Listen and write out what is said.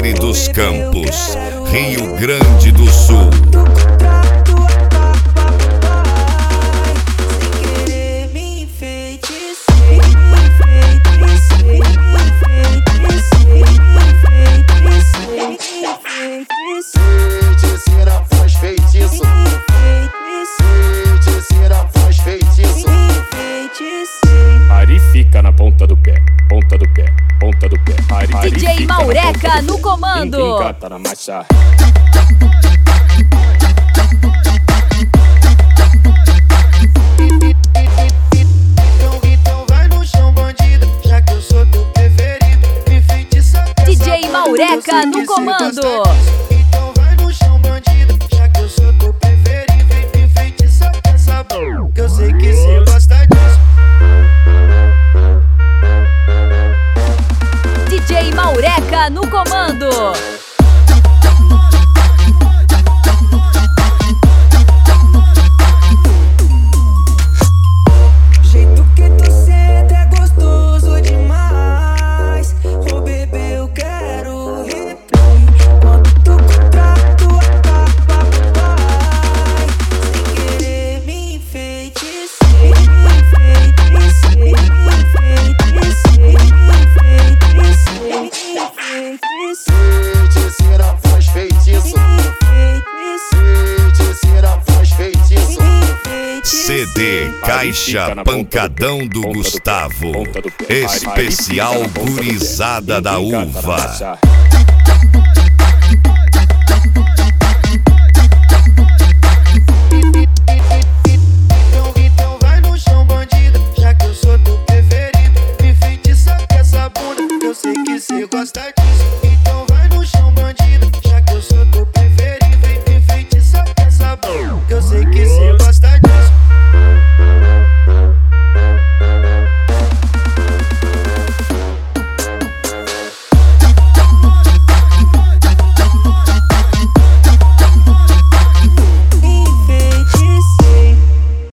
Alegre dos Campos, Rio Grande do Sul. Ari fica na ponta do pé, ponta do pé, ponta do pé. Ari DJ Maureca no comando. Quem cata na marcha. Então vai no chão, bandida, já que eu sou teu preferido. Me feitiça com essa DJ Maureca no comando. Então vai no chão, bandida, já que eu sou teu preferido. Me feitiça com essa boca, que eu sei que cê gosta disso. DJ Maureca no comando. Jeito que tu senta é gostoso demais. Ô bebê, eu quero replay. Quando tu contrato vai, sem querer me enfeitiçei, feiticeira faz feitiço. Feiticeira faz feitiço. CD Caixa Pancadão do Gustavo, especial Gurizada da Uva.